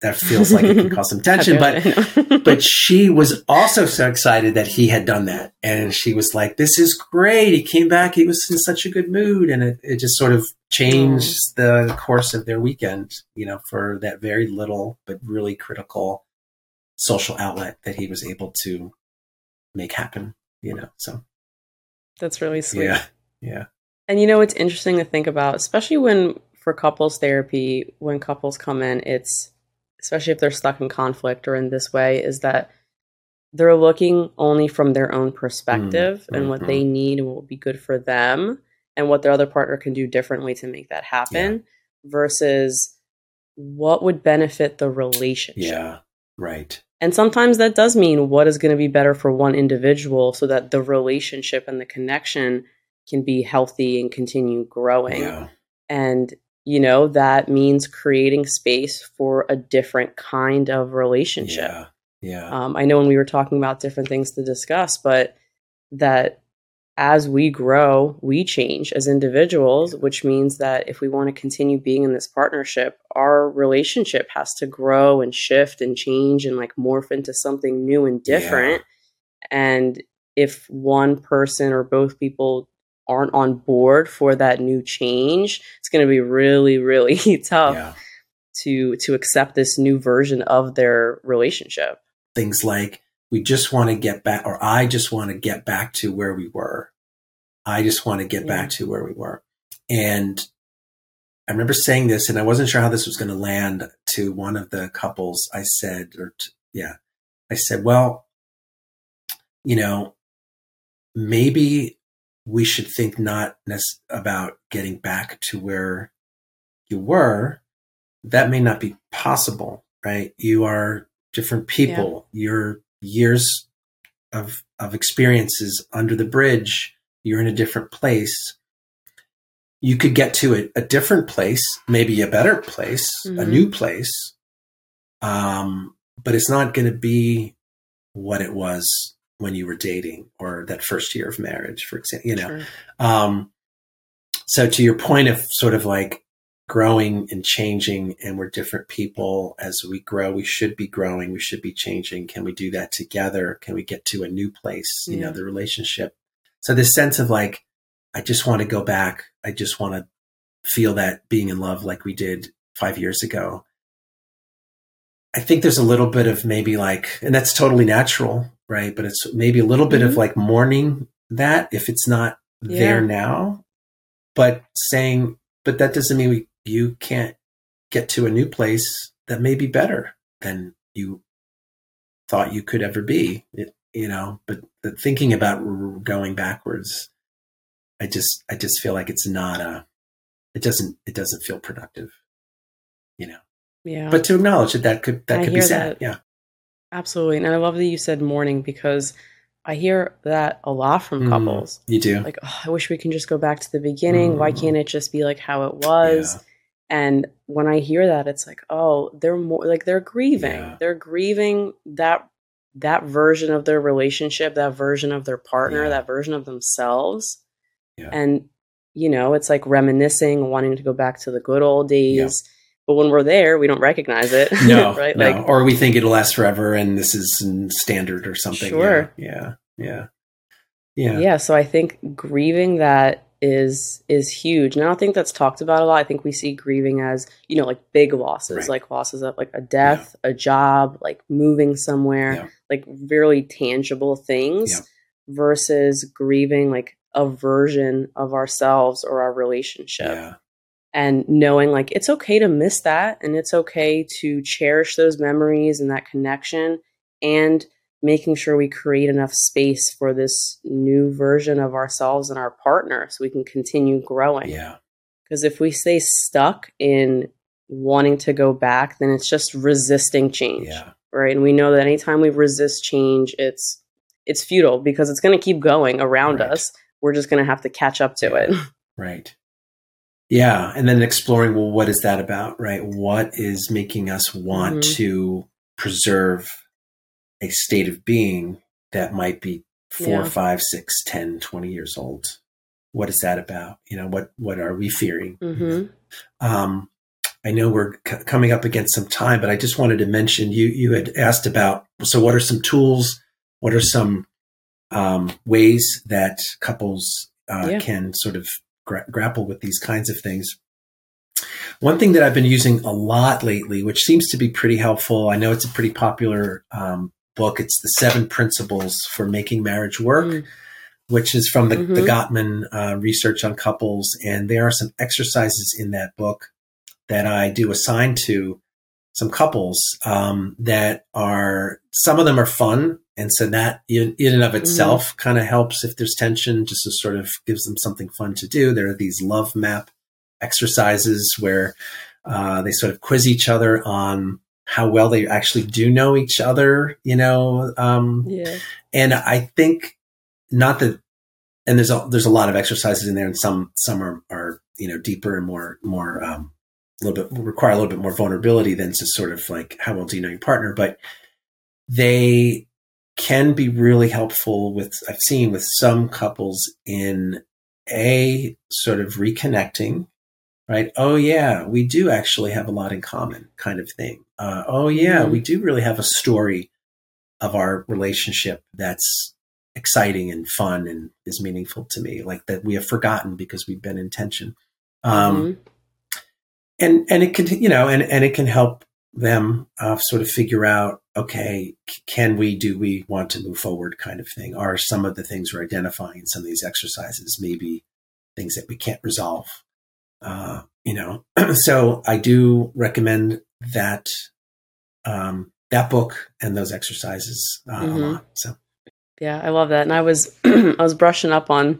that feels like it can cause some tension. But, but she was also so excited that he had done that. And she was like, this is great. He came back. He was in such a good mood. And it, it just sort of changed mm. the course of their weekend, you know, for that very little, but really critical social outlet that he was able to make happen, you know, so. That's really sweet. Yeah. Yeah. And you know, it's interesting to think about, especially when for couples therapy, when couples come in, it's, especially if they're stuck in conflict or in this way, is that they're looking only from their own perspective mm-hmm. and what they need and what will be good for them and what their other partner can do differently to make that happen yeah. versus what would benefit the relationship. Yeah, right. And sometimes that does mean what is going to be better for one individual so that the relationship and the connection can be healthy and continue growing. Yeah. And, you know, that means creating space for a different kind of relationship. Yeah. Yeah. Um, I know when we were talking about different things to discuss, but that as we grow, we change as individuals, which means that if we want to continue being in this partnership, our relationship has to grow and shift and change and like morph into something new and different. Yeah. And if one person or both people aren't on board for that new change, it's going to be really, really tough yeah. to to accept this new version of their relationship. Things like, we just want to get back, or I just want to get back to where we were. I just want to get yeah. back to where we were. And I remember saying this, and I wasn't sure how this was going to land to one of the couples. I said, or t- yeah, I said, well, you know, maybe we should think not nec- about getting back to where you were. That may not be possible, right? You are different people. Yeah. Your years of of experiences under the bridge, you're in a different place. You could get to a, a different place, maybe a better place, mm-hmm. a new place. Um, but it's not going to be what it was when you were dating or that first year of marriage, for example, you know? Sure. Um, so to your point of sort of like growing and changing, and we're different people as we grow, we should be growing, we should be changing. Can we do that together? Can we get to a new place, you yeah. know, the relationship? So this sense of like, I just want to go back. I just want to feel that being in love like we did five years ago. I think there's a little bit of maybe like, and that's totally natural, right? But it's maybe a little bit mm-hmm. of like mourning that if it's not yeah. there now, but saying, but that doesn't mean we, you can't get to a new place that may be better than you thought you could ever be, it, you know, but the thinking about going backwards, I just, I just feel like it's not a, it doesn't, it doesn't feel productive, you know? Yeah. But to acknowledge that that could, that I could be sad. That. Yeah. Absolutely. And I love that you said mourning, because I hear that a lot from mm, couples. You do? Like, oh, I wish we can just go back to the beginning. Mm. Why can't it just be like how it was? Yeah. And when I hear that, it's like, oh, they're more like they're grieving. Yeah. They're grieving that that version of their relationship, that version of their partner, yeah. that version of themselves. Yeah. And, you know, it's like reminiscing, wanting to go back to the good old days. Yeah. But when we're there, we don't recognize it. No, right? No. Like, or we think it'll last forever and this is standard or something. Sure. Yeah. Yeah. Yeah. Yeah. Yeah. So I think grieving that is is huge. And I don't think that's talked about a lot. I think we see grieving as, you know, like big losses, right. like losses of like a death, yeah. a job, like moving somewhere, yeah. like really tangible things yeah. versus grieving like a version of ourselves or our relationship. Yeah. And knowing like it's okay to miss that, and it's okay to cherish those memories and that connection, and making sure we create enough space for this new version of ourselves and our partner so we can continue growing. Yeah. Because if we stay stuck in wanting to go back, then it's just resisting change. Yeah. Right. And we know that anytime we resist change, it's it's futile because it's going to keep going around right. us. We're just going to have to catch up to yeah. it. Right. Yeah. And then exploring, well, what is that about? Right. What is making us want mm-hmm. to preserve a state of being that might be four, yeah. five, six, ten, twenty years old? What is that about? You know, what, what are we fearing? Mm-hmm. Um, I know we're c- coming up against some time, but I just wanted to mention you, you had asked about, so what are some tools? What are some um, ways that couples uh, yeah. can sort of gra- grapple with these kinds of things? One thing that I've been using a lot lately, which seems to be pretty helpful, I know it's a pretty popular um, book. It's The Seven Principles for Making Marriage Work, mm. which is from the, mm-hmm. the Gottman uh, Research on Couples. And there are some exercises in that book that I do assign to some couples um, that are, some of them are fun. And so that in, in and of itself mm-hmm. kind of helps if there's tension, just to sort of gives them something fun to do. There are these love map exercises where uh, they sort of quiz each other on how well they actually do know each other, you know? Um, yeah. And I think not that, and there's a, there's a lot of exercises in there, and some, some are, are, you know, deeper and more, more, um, a little bit require a little bit more vulnerability than to sort of like, how well do you know your partner? But they can be really helpful with, I've seen with some couples in a sort of reconnecting, right? Oh yeah, we do actually have a lot in common kind of thing. Uh, oh yeah, mm-hmm. we do really have a story of our relationship that's exciting and fun and is meaningful to me, like that we have forgotten because we've been in tension. Um, mm-hmm. And, and it can, you know, and, and it can help them uh, sort of figure out, okay, can we, do we want to move forward kind of thing? Are some of the things we're identifying in some of these exercises maybe things that we can't resolve? Uh, you know, so I do recommend that, um, that book and those exercises uh, mm-hmm. a lot. So, yeah, I love that. And I was, I was brushing up on,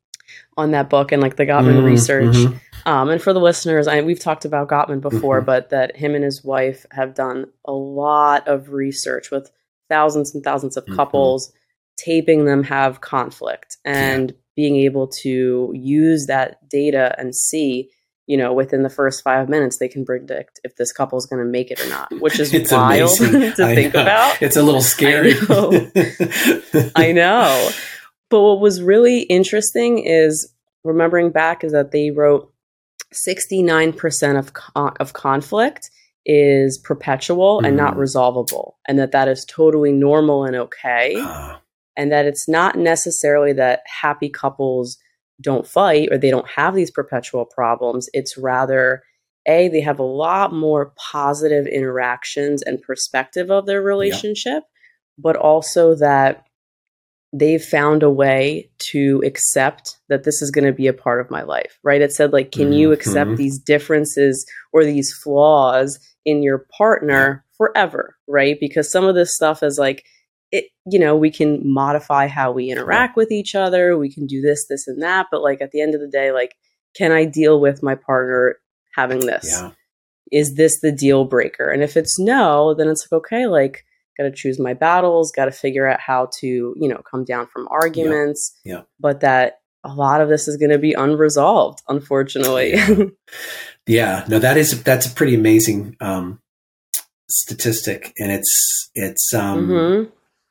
on that book and like the Gottman mm-hmm. research. Mm-hmm. Um, and for the listeners, I, we've talked about Gottman before, mm-hmm. but that him and his wife have done a lot of research with thousands and thousands of couples, mm-hmm. taping them have conflict and yeah. being able to use that data and see, you know, within the first five minutes, they can predict if this couple is going to make it or not, which is it's wild to I think know. about. It's a little scary. I know. I know. But what was really interesting is remembering back is that they wrote sixty-nine percent of con- of conflict is perpetual mm. and not resolvable, and that that is totally normal and okay, uh. and that it's not necessarily that happy couples don't fight or they don't have these perpetual problems. It's rather, A, they have a lot more positive interactions and perspective of their relationship, yeah. but also that they've found a way to accept that this is going to be a part of my life, right? It said, like, can mm-hmm. you accept these differences or these flaws in your partner yeah. forever, right? Because some of this stuff is like, it, you know, we can modify how we interact yeah. with each other. We can do this, this, and that. But like, at the end of the day, like, can I deal with my partner having this? Yeah. Is this the deal breaker? And if it's no, then it's like, okay, like, got to choose my battles, got to figure out how to, you know, come down from arguments. Yeah. yeah. But that a lot of this is going to be unresolved, unfortunately. Yeah. yeah. No, that is, that's a pretty amazing um, statistic. And it's, it's, um, mm-hmm.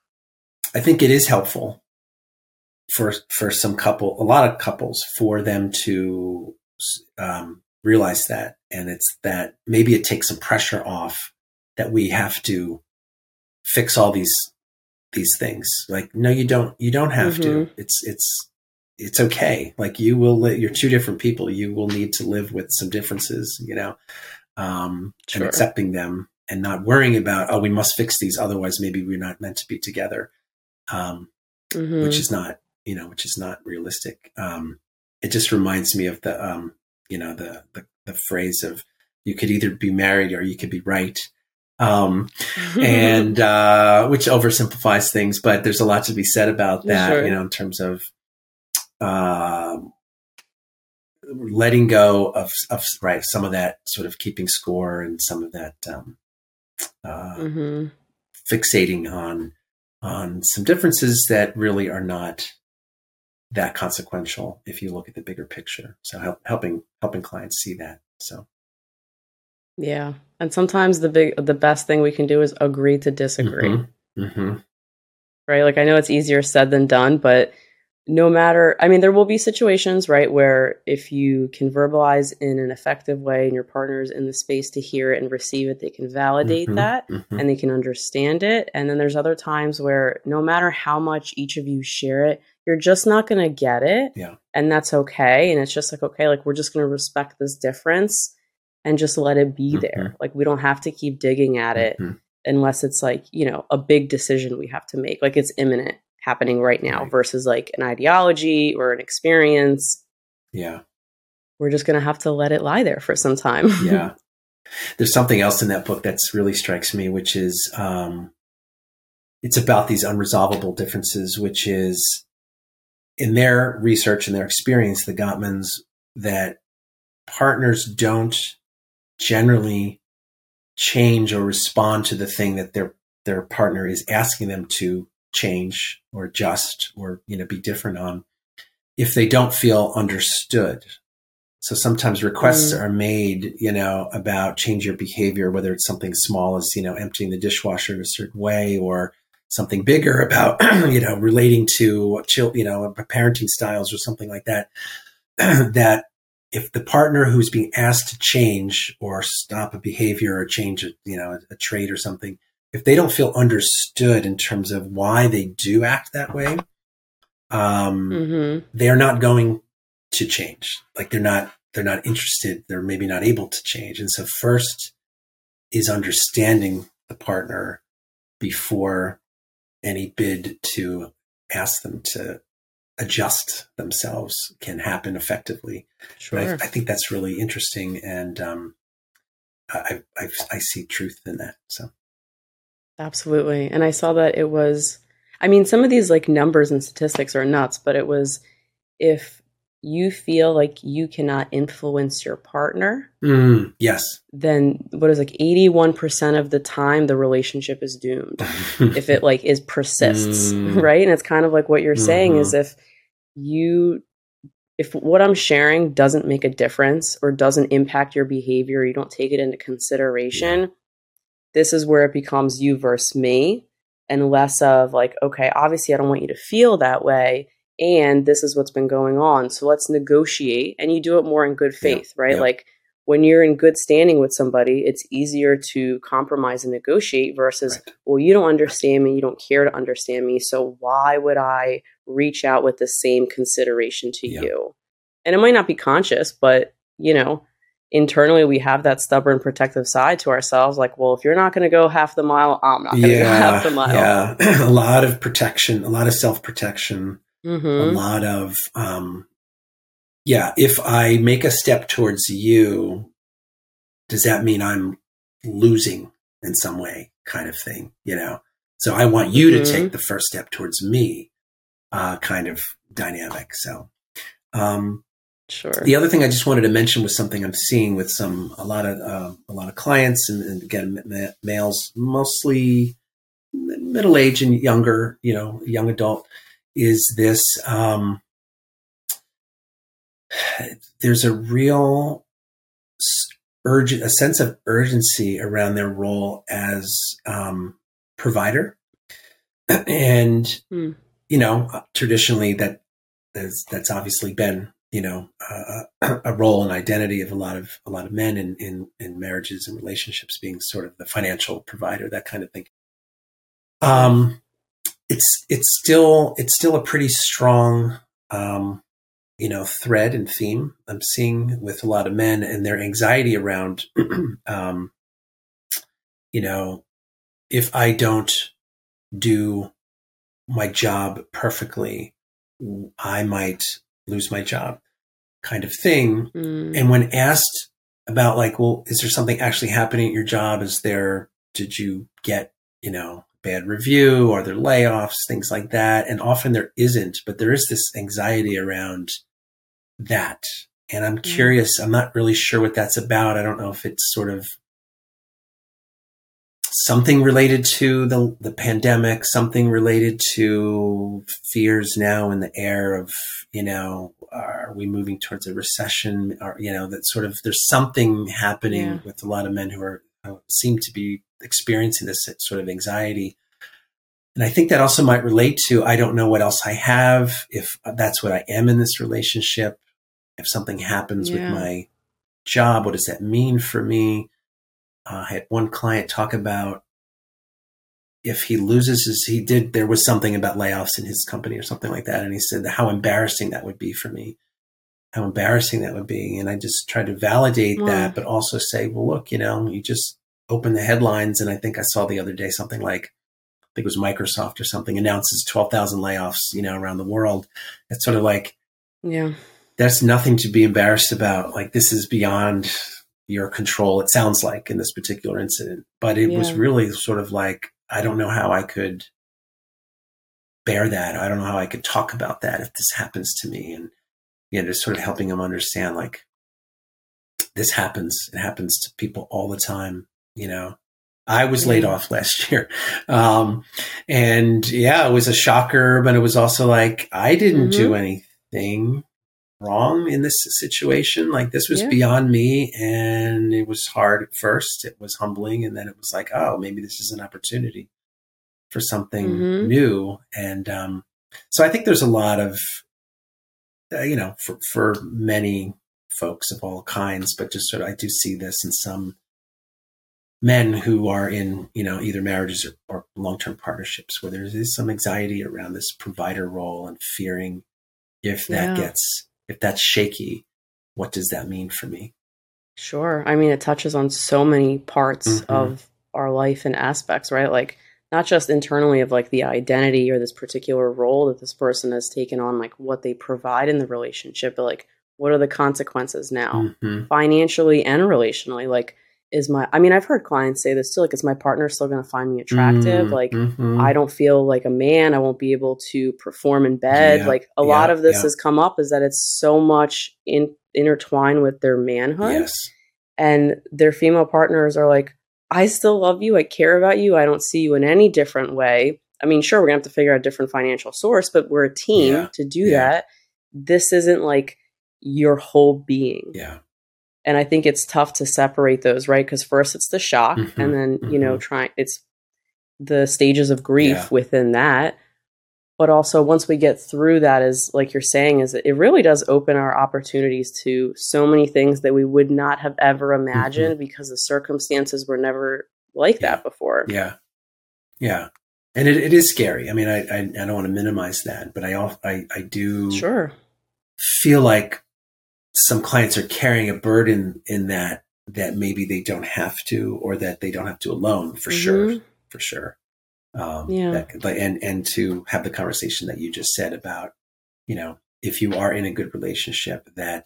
I think it is helpful for, for some couple, a lot of couples, for them to um, realize that. And it's that maybe it takes some pressure off that we have to fix all these, these things. Like, no, you don't, you don't have mm-hmm. to, it's, it's, it's okay. Like, you will, li- you're two different people. You will need to live with some differences, you know, um, sure. and accepting them and not worrying about, oh, we must fix these. Otherwise maybe we're not meant to be together. Um, mm-hmm. which is not, you know, which is not realistic. Um, it just reminds me of the, um, you know, the, the, the phrase of, you could either be married or you could be right. Um, and, uh, which oversimplifies things, but there's a lot to be said about that, sure. you know, in terms of, uh, letting go of, of, right, some of that sort of keeping score and some of that, um, uh, mm-hmm. fixating on, on some differences that really are not that consequential if you look at the bigger picture. So help, helping, helping clients see that. So. Yeah. And sometimes the big, the best thing we can do is agree to disagree. Mm-hmm. Mm-hmm. Right. Like, I know it's easier said than done, but no matter, I mean, there will be situations, right, where if you can verbalize in an effective way and your partner's in the space to hear it and receive it, they can validate Mm-hmm, that mm-hmm. and they can understand it. And then there's other times where no matter how much each of you share it, you're just not going to get it. Yeah. And that's okay. And it's just like, okay, like we're just going to respect this difference and just let it be Mm-hmm. there. Like we don't have to keep digging at it Mm-hmm. unless it's like, you know, a big decision we have to make. Like it's imminent, happening right now, Right. versus like an ideology or an experience. Yeah. We're just going to have to let it lie there for some time. Yeah. There's something else in that book that's really strikes me, which is, um, it's about these unresolvable differences, which is in their research and their experience, the Gottmans, that partners don't generally change or respond to the thing that their, their partner is asking them to change or adjust or, you know, be different on if they don't feel understood. So sometimes requests Mm. are made, you know, about change your behavior, whether it's something small as, you know, emptying the dishwasher in a certain way, or something bigger about, you know, relating to, you know, parenting styles or something like that, that if the partner who's being asked to change or stop a behavior or change, a, you know, a, a trait or something, if they don't feel understood in terms of why they do act that way, um, Mm-hmm. they're not going to change. Like they're not, they're not interested. They're maybe not able to change. And so first is understanding the partner before any bid to ask them to adjust themselves can happen effectively. Sure. But I, I think that's really interesting. And, um, I, I, I see truth in that. So. Absolutely. And I saw that it was, I mean, some of these like numbers and statistics are nuts, but it was, if you feel like you cannot influence your partner, Mm, yes. then what is like eighty-one percent of the time the relationship is doomed if it like is persists, Mm. right? And it's kind of like what you're saying Mhm. is if you, if what I'm sharing doesn't make a difference or doesn't impact your behavior, you don't take it into consideration, Yeah. this is where it becomes you versus me, and less of like, okay, obviously I don't want you to feel that way, and this is what's been going on, so let's negotiate. And you do it more in good faith, Yeah. right? Yeah. Like when you're in good standing with somebody, it's easier to compromise and negotiate versus, Right. well, you don't understand me, you don't care to understand me, so why would I reach out with the same consideration to Yeah. you? And it might not be conscious, but you know, internally we have that stubborn protective side to ourselves, like, well, if you're not going to go half the mile, I'm not going to Yeah. go half the mile. Yeah. A lot of protection, a lot of self-protection, Mm-hmm. a lot of, um, yeah, if I make a step towards you, does that mean I'm losing in some way, kind of thing, you know? So I want you Mm-hmm. to take the first step towards me, uh, kind of dynamic. So, um, Sure. the other thing I just wanted to mention was something I'm seeing with some, a lot of, uh, a lot of clients and, and again, ma- males, mostly middle age and younger, you know, young adult, is this, um, there's a real urgent, a sense of urgency around their role as, um, provider. And, Mm. you know, traditionally that that's, that's obviously been, you know, uh, a role and identity of a lot of, a lot of men in, in, in marriages and relationships, being sort of the financial provider, that kind of thing. Um, it's, it's still, it's still a pretty strong, um, you know, thread and theme I'm seeing with a lot of men and their anxiety around, um, you know, if I don't do my job perfectly, I might lose my job, kind of thing. Mm. And when asked about like, well, is there something actually happening at your job? Is there, did you get, you know, bad review? Are there layoffs, things like that? And often there isn't, but there is this anxiety around that. And I'm curious, I'm not really sure what that's about. I don't know if it's sort of something related to the the pandemic, something related to fears now in the air of, you know, are we moving towards a recession? Or, you know, that sort of, there's something happening Yeah. with a lot of men who are, who seem to be experiencing this sort of anxiety. and I think that also might relate to, I don't know what else I have, if that's what I am in this relationship. If something happens yeah. with my job, what does that mean for me? Uh, I had one client talk about if he loses his, he did, there was something about layoffs in his company or something like that. And he said how embarrassing that would be for me, how embarrassing that would be. And I just tried to validate wow. that, but also say, well, look, you know, you just open the headlines. And I think I saw the other day something like, I think it was Microsoft or something, announces twelve thousand layoffs, you know, around the world. It's sort of like, yeah, that's nothing to be embarrassed about. Like, this is beyond your control. It sounds like in this particular incident, but it yeah. was really sort of like, I don't know how I could bear that. I don't know how I could talk about that if this happens to me. And, you know, just sort of helping them understand, like, this happens. It happens to people all the time. You know, I was laid off last year. Um, and yeah, it was a shocker, but it was also like, I didn't mm-hmm. do anything wrong in this situation. Like, this was yeah. beyond me. And it was hard at first. It was humbling. And then it was like, oh, maybe this is an opportunity for something mm-hmm. new. And um, so I think there's a lot of, uh, you know, for, for many folks of all kinds, but just sort of, I do see this in some men who are in, you know, either marriages or, or long-term partnerships where there is some anxiety around this provider role and fearing if that yeah. gets, if that's shaky, what does that mean for me? Sure. I mean, it touches on so many parts mm-hmm. of our life and aspects, right? Like, not just internally of like the identity or this particular role that this person has taken on, like what they provide in the relationship, but like, what are the consequences now mm-hmm. financially and relationally? Like, is my, I mean, I've heard clients say this too, like, is my partner still going to find me attractive? Mm-hmm. Like, mm-hmm. I don't feel like a man, I won't be able to perform in bed. Yeah. Like a yeah. lot of this yeah. has come up is that it's so much in, intertwined with their manhood yes. and their female partners are like, I still love you. I care about you. I don't see you in any different way. I mean, sure, we're gonna have to figure out a different financial source, but we're a team yeah. to do yeah. that. This isn't like your whole being. Yeah. And I think it's tough to separate those, right? Because first it's the shock mm-hmm, and then, mm-hmm. you know, trying, it's the stages of grief yeah. within that. But also once we get through that, is like you're saying, is it really does open our opportunities to so many things that we would not have ever imagined mm-hmm. because the circumstances were never like yeah. that before. Yeah. Yeah. And it, it is scary. I mean, I, I, I don't want to minimize that, but I, I, I do sure. feel like some clients are carrying a burden in that, that maybe they don't have to, or that they don't have to alone for mm-hmm. sure, for sure. Um, yeah. That, and, and to have the conversation that you just said about, you know, if you are in a good relationship, that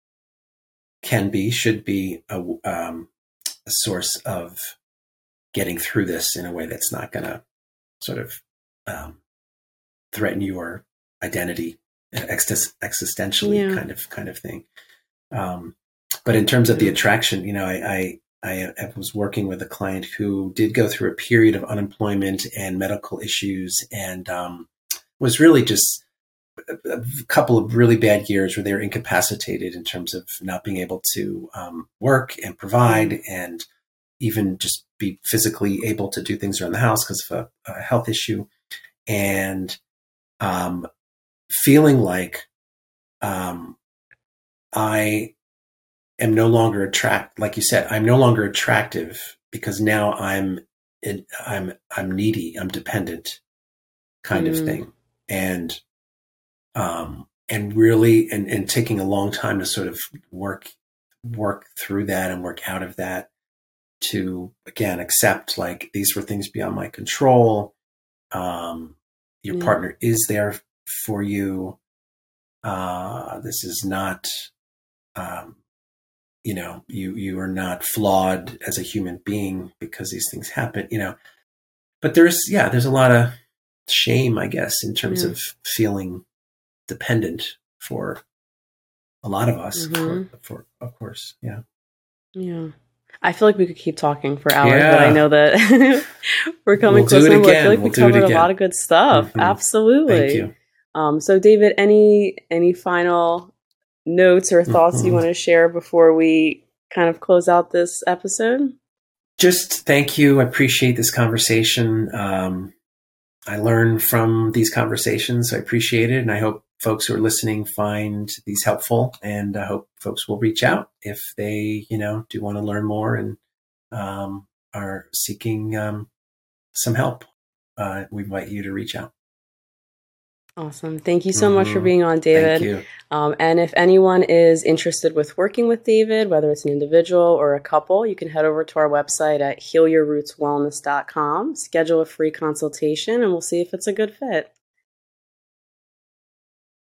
can be, should be a, um, a source of getting through this in a way that's not going to sort of, um, threaten your identity exist- existentially yeah. kind of, kind of thing. Um, but in terms of the attraction, you know, I, I, I, I was working with a client who did go through a period of unemployment and medical issues, and um, was really just a, a couple of really bad years where they were incapacitated in terms of not being able to um, work and provide mm-hmm. and even just be physically able to do things around the house because of a, a health issue. And um, feeling like um, I am no longer attract, like you said, I'm no longer attractive because now I'm, in, I'm, I'm needy, I'm dependent kind mm. of thing. And, um, and really, and, and taking a long time to sort of work, work through that and work out of that to, again, accept like these were things beyond my control. Um, your yeah. partner is there for you. Uh, this is not, um, you know, you, you are not flawed as a human being because these things happen, you know, but there's, yeah, there's a lot of shame, I guess, in terms yeah. of feeling dependent for a lot of us, mm-hmm. for, for, of course. Yeah. Yeah. I feel like we could keep talking for hours, yeah. but I know that we're coming we'll close. I feel like we'll we covered a lot of good stuff. Mm-hmm. Absolutely. Thank you. Um, so David, any, any final notes or thoughts mm-hmm. you want to share before we kind of close out this episode? Just thank you. I appreciate this conversation. Um, I learn from these conversations. I appreciate it. And I hope folks who are listening find these helpful. And I hope folks will reach out if they, you know, do want to learn more and um, are seeking um, some help. Uh, we invite you to reach out. Awesome. Thank you so mm-hmm. much for being on, Thank David. you. Um, and if anyone is interested with working with David, whether it's an individual or a couple, you can head over to our website at heal your roots wellness dot com, schedule a free consultation, and we'll see if it's a good fit.